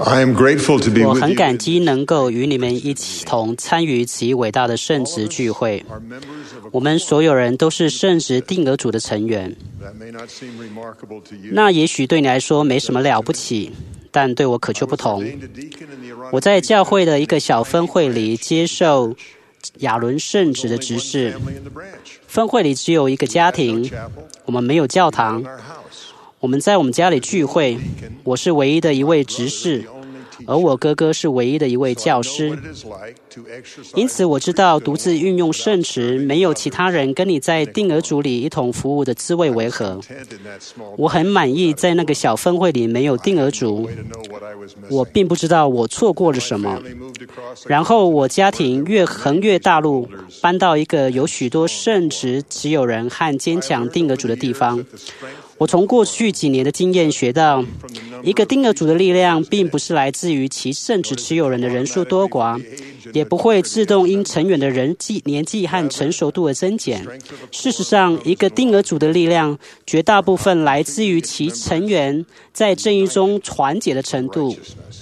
I am grateful to be 我 with 很 you. 感激能够与你们一起同参与此一伟大的圣职聚会。我们所有人都是圣职定额组的成员。 That may not seem remarkable to you. 那也许对你来说没什么了不起，但对我可就不同。 Ordained a deacon in the Iranian 我在教会的一个小分会里接受亚伦圣职的执事。 family in the branch. 分会里只有一个家庭， Chapel 我们没有教堂 in，our house. 我们在我们家里聚会。我是唯一的一位执事，而我哥哥是唯一的一位教 I know 师。 what it is like to exercise 因此我知道独自运用圣职，没有其他人跟你在定额组里一同服务的滋味为何。 content in that small 我很满意在那个小分会里没有定额组， way to know what I was 我 missing. 并不知道我错过了什么。 Family moved across the 然后我家庭横越大陆，搬到一个有许多圣职持有人和坚强定额组的地方。 the strength 我从过去几年的经验学到，一个定额组的力量并不是来自于其圣职持有人的人数多寡，也不会自动因成员的年纪和成熟度而增减。事实上，一个定额组的力量绝大部分来自于其成员在正义中团结的程度。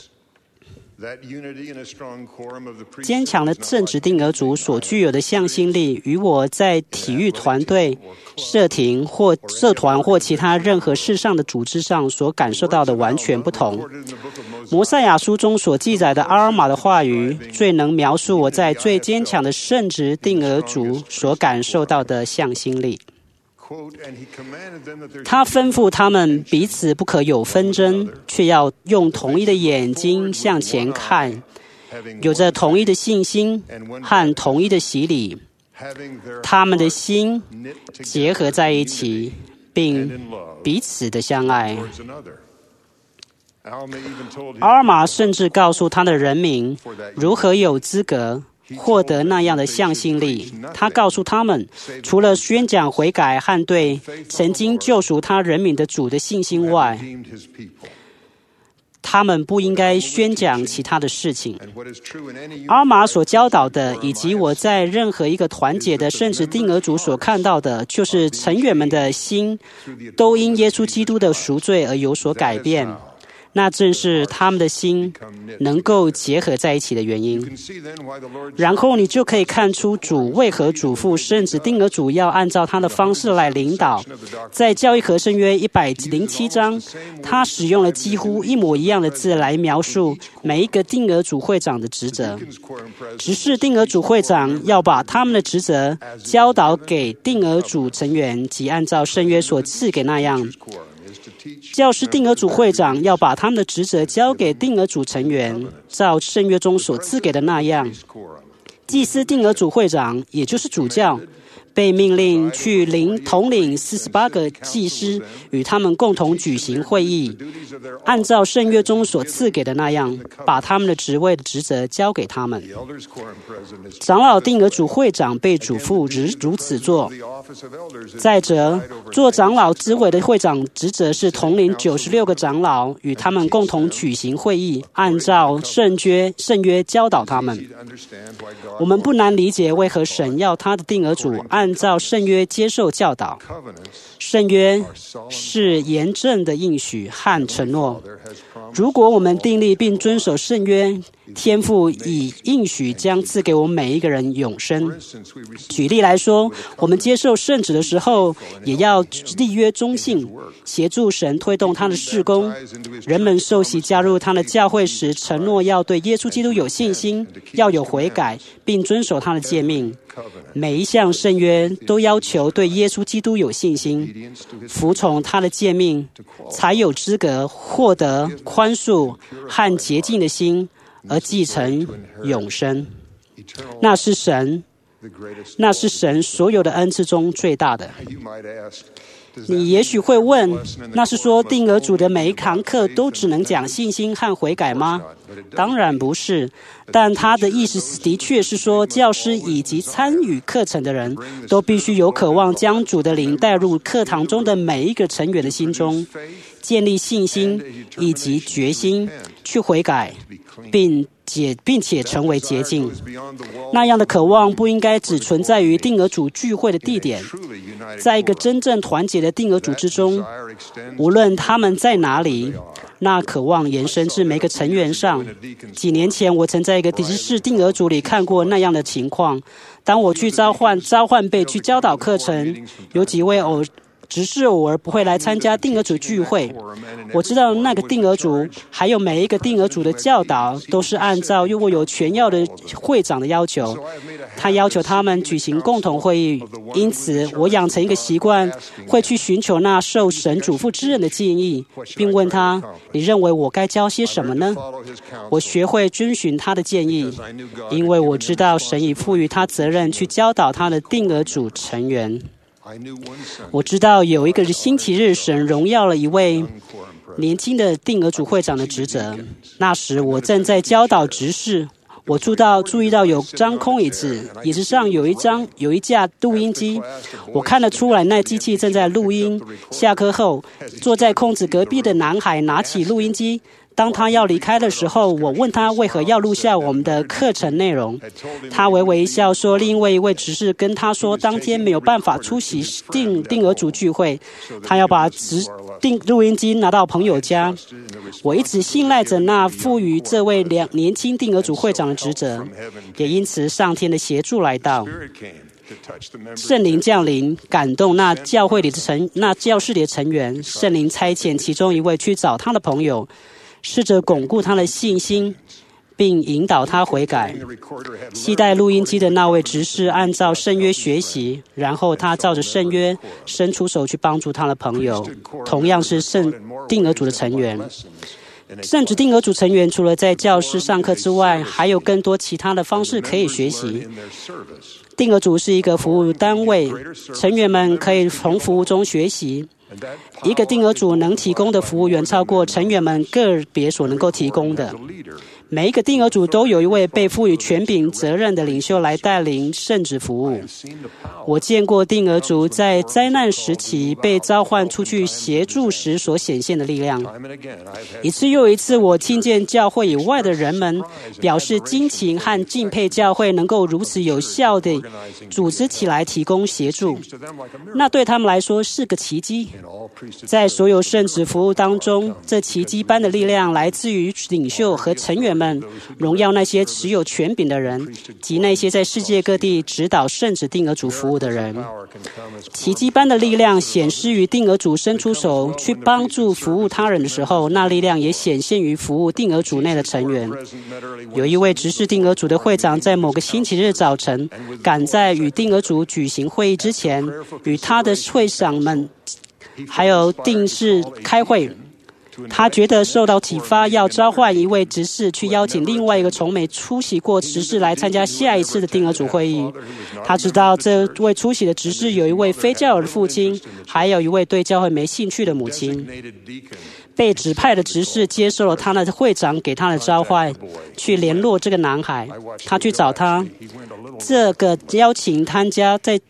that unity in a strong quorum of the priesthood 坚强的正直定额组所具有的向心力，与我在体育团队、社团或其他任何事上的组织上所感受到的完全不同。 recorded in the book of Moses. 摩赛亚书中所记载的阿尔玛的话语，最能描述我在最坚强的圣职定额组所感受到的向心力。 Quote, and he commanded them that there 他吩咐他们彼此不可有纷争，却要用同一的眼睛向前看， having 有着同一的信心和同一的洗礼， having their 他们的心 knit 结 together 合在一起， and 并 in love 彼此的相爱。 towards another. Alma even told 阿尔玛甚至告诉他的人民如何有资格获得那样的向心力。他告诉他们，除了宣讲悔改和对曾经救赎他人民的主的信心外， redeemed his people. 他们不应该宣讲其他的事情。 And what is true in any 阿尔玛所教导的，以及我在任何一个团结的圣职定额组所看到的，就是成员们的心都因耶稣基督的赎罪而有所改变。那正是他们的心能够结合在一起的原因。 you can see then why the Lord 然后你就可以看出主为何嘱咐圣职定额组要按照他的方式来领导。在教义和圣约107章，他使用了几乎一模一样的字来描述每一个定额组会长的职责。 Deacons, quorum president, 只是定额组会长要把他们的职责教导给定额组成员，即按照圣约所赐给那样。 quorum is to teach 教师定额组会长要把他们的职责交给定额组成员，照圣约中所赐给的那样。 quorum. 祭司定额组会长，也就是主教，被命令去统领48个祭司，与他们共同举行会议， Duties of their 按照圣约中所赐给的那样，把他们的职位的职责交给他们。 the elders quorum president is 长老定额组会长被嘱咐如此做。 the office of elders is 再者，做长老之委的会长职责是统领96个长老，与他们共同举行会议，按照圣约教导他们。 to understand why God 我们不难理解为何神要他的定额组按照圣约接受教导。 covenants 圣约是严正的应许和承诺。 there has promised 如果我们订立并遵守圣约，天父以应许将赐给我们每一个人永生。 since we receive 举例来说，我们接受圣旨的时候，也要立约忠信，协助神推动他的事工。人们受洗加入他的教会时，承诺要对耶稣基督有信心，要有悔改，并遵守他的诫命。 每一项圣约都要求对耶稣基督有信心，服从他的诫命，才有资格获得宽恕和洁净的心，而继承永生。 eternal 那是神 the greatest 那是神所有的恩赐中最大的。 you might ask does that 你也许会问，那是说定额组的每一堂课都只能讲信心和悔改吗？当然不是，但他的意思的确是说，教师以及参与课程的人都必须有渴望将主的灵带入课堂中的每一个成员的心中，建立信心以及决心去悔改，并且成为洁净。那样的渴望不应该只存在于定额组聚会的地点，在一个真正团结的定额组织中，无论他们在哪里， 那渴望延伸至每个成员上。几年前，我曾在一个执事定额组里看过那样的情况。当我去召唤被去教导课程，有几位执事偶尔不会来参加定额组聚会。我知道那个定额组还有每一个定额组的教导都是按照握有权要的会长的要求，他要求他们举行共同会议。因此我养成一个习惯，会去寻求那受神嘱咐之人的建议，并问他，你认为我该教些什么呢？我学会遵循他的建议，因为我知道神已赋予他责任去教导他的定额组成员。我知道有一个星期日，神荣耀了一位年轻的定额组会长的职责。那时我正在教导执事，我注意到有张空椅子，椅子上有一架录音机。我看得出来，那机器正在录音。下课后，坐在空子隔壁的男孩拿起录音机。当他要离开的时候，我问他为何要录下我们的课程内容。他微微一笑说，另外一位执事跟他说，当天没有办法出席定额组聚会，他要把录音机拿到朋友家。我一直信赖着那赋予这位年轻定额组会长的职责，也因此上天的协助来到。圣灵降临，感动那教室里的成员。圣灵差遣其中一位去找他的朋友，试着巩固他的信心，并引导他悔改。携带录音机的那位执事按照圣约学习，然后他照着圣约伸出手去帮助他的朋友，同样是定额组的成员。圣职定额组成员除了在教室上课之外，还有更多其他的方式可以学习。定额组是一个服务单位，成员们可以从服务中学习。一个定额组能提供的服务远超过成员们个别所能够提供的。每一个定额组都有一位被赋予权柄责任的领袖来带领圣职服务。我见过定额组在灾难时期被召唤出去协助时所显现的力量。一次又一次，我听见教会以外的人们表示惊奇和敬佩教会能够如此有效地组织起来提供协助。那对他们来说是个奇迹。在所有圣职服务当中，这奇迹般的力量来自于领袖和成员们，荣耀那些持有权柄的人及那些在世界各地指导圣职定额组服务的人。奇迹般的力量显示于定额组伸出手去帮助服务他人的时候，那力量也显现于服务定额组内的成员。有一位执事定额组的会长在某个星期日早晨，赶在与定额组举行会议之前，与他的会长们还有定事开会。他觉得受到启发，要召唤一位执事去邀请另外一个从没出席过执事来参加下一次的定额组会议。他知道这位出席的执事有一位非教友的父亲，还有一位对教会没兴趣的母亲。被指派的执事接受了他的会长给他的召唤，去联络这个男孩。他去找他，这个邀请参加在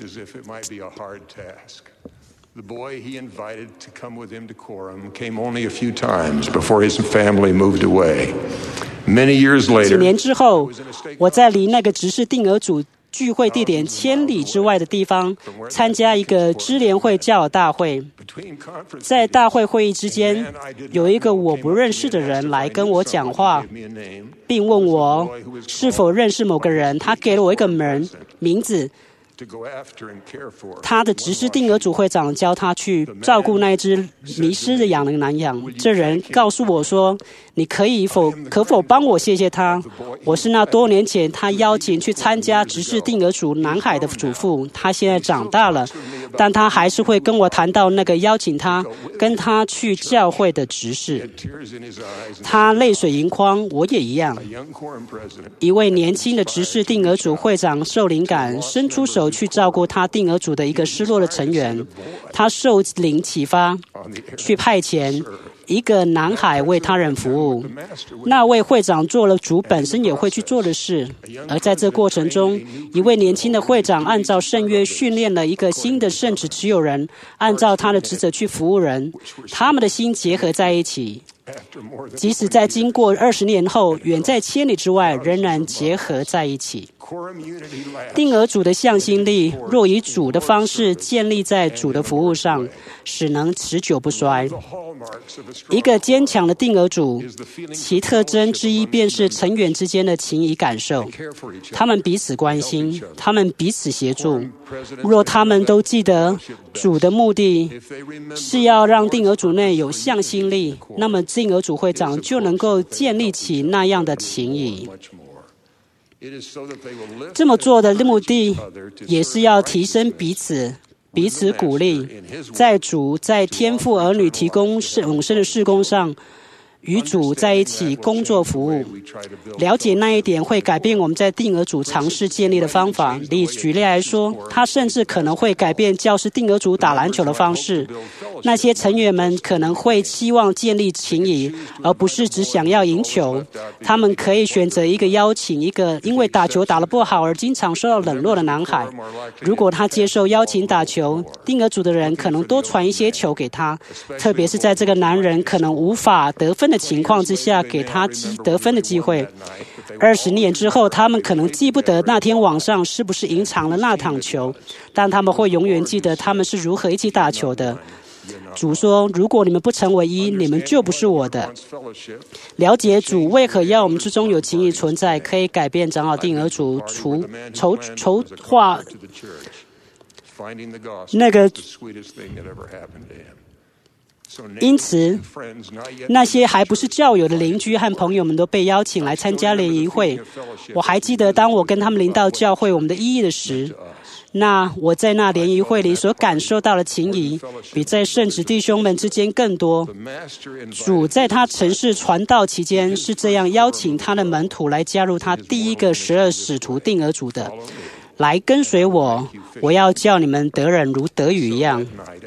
The boy he invited to come with him to Quorum came only a few times before his family moved away. Many years later, 几年之后，我在离那个执事定额组聚会地点千里之外的地方参加一个支联会教友大会。在大会会议之间，有一个我不认识的人来跟我讲话，并问我是否认识某个人。他给了我一个名字。他的执事定额组会长教他去照顾那一只迷失的南羊。这人告诉我说，你可否帮我谢谢他？我是那多年前他邀请去参加执事定额组南海的祖父。他现在长大了，但他还是会跟我谈到那个邀请他跟他去教会的执事。他泪水盈眶，我也一样。一位年轻的执事定额组会长受灵感，伸出手去照顾他定额组的一个失落的成员。他受灵启发，去派遣一个男孩为他人服务。那位会长做了主本身也会去做的事。而在这过程中，一位年轻的会长按照圣约训练了一个新的圣职持有人，按照他的职责去服务人。他们的心结合在一起， 即使在经过20年后，远在千里之外，仍然结合在一起。定额主的向心力，若以主的方式建立在主的服务上，使能持久不衰。一个坚强的定额主，其特征之一便是成员之间的情谊感受，他们彼此关心，他们彼此协助。若他们都记得主的目的是要让定额主内有向心力，那么定额主会长就能够建立起那样的情谊。这么做的目的也是要提升彼此鼓励，在主在天父儿女提供永生的事工上，与主在一起工作服务。了解那一点会改变我们在定额主尝试建立的方法。举例来说，他甚至可能会改变教师定额主打篮球的方式。那些成员们可能会希望建立情谊，而不是只想要赢球。他们可以选择邀请一个因为打球打得不好而经常受到冷落的男孩。如果他接受邀请打球，定额主的人可能多传一些球给他，特别是在这个男人可能无法得分的情况之下，给他得分的机会。20年之后，他们可能记不得那天晚上是不是赢场了那场球，但他们会永远记得他们是如何一起打球的。主说，如果你们不成为一，你们就不是我的。了解主为何要我们之中有情谊存在，可以改变长老定额主筹划那个。因此，那些还不是教友的邻居和朋友们都被邀请来参加联谊会。我还记得，当我跟他们临到教会我们的意义的时，那我在那联谊会里所感受到的情谊，比在圣职弟兄们之间更多。主在他城市传道期间是这样邀请他的门徒来加入他第一个12使徒定额主的，来跟随我，我要叫你们得人如得鱼一样。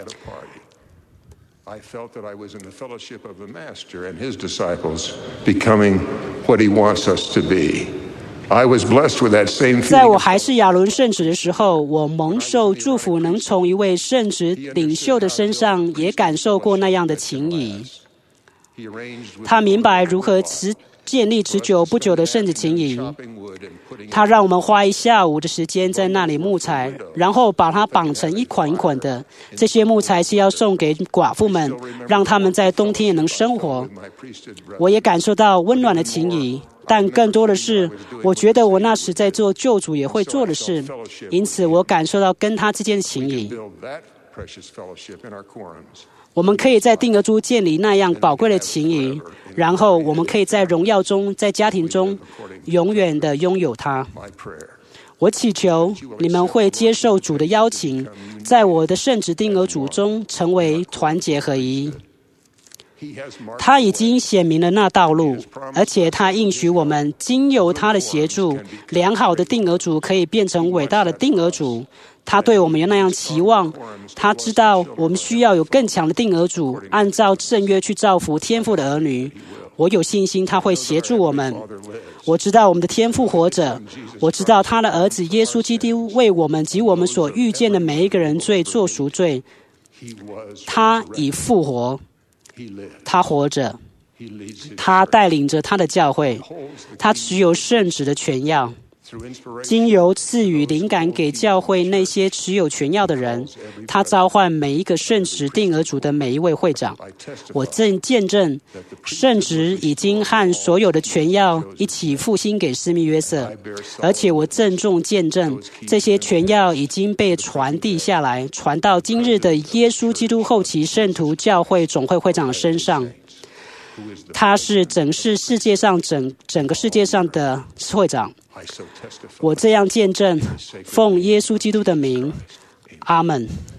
I felt that I was in the fellowship of the Master and his disciples, becoming what he wants us to be. I was blessed with that same feeling. 在我还是亚伦圣职的时候，我蒙受祝福，能从一位圣职领袖的身上也感受过那样的情谊。他明白如何建立持久不久的圣职情谊。他让我们花1下午的时间在那里木材，然后把它绑成一捆一捆的。这些木材是要送给寡妇们，让他们在冬天也能生活。我也感受到温暖的情谊，但更多的是，我觉得我那时在做救主也会做的事，因此我感受到跟他之间的情谊。我们可以在定额中建立那样宝贵的情谊，然后我们可以在荣耀中，在家庭中永远的拥有它。我祈求你们会接受主的邀请，在我的圣职定额主中成为团结合一。他已经显明了那道路，而且他应许我们，经由他的协助，良好的定额主可以变成伟大的定额主。他对我们有那样期望，他知道我们需要有更强的定额主，按照圣约去造福天父的儿女。我有信心他会协助我们。我知道我们的天父活着，我知道他的儿子耶稣基督为我们及我们所遇见的每一个人罪做赎罪。他已复活，他活着，他带领着他的教会，他持有圣职的权要。经由赐予灵感给教会那些持有权要的人，他召唤每一个圣职定额主的每一位会长。我正见证圣职已经和所有的权要一起复兴给施密约瑟，而且我郑重见证这些权要已经被传递下来，传到今日的耶稣基督后期圣徒教会总会会长身上。他是整个世界上的会长。我这样见证，奉耶稣基督的名，阿们。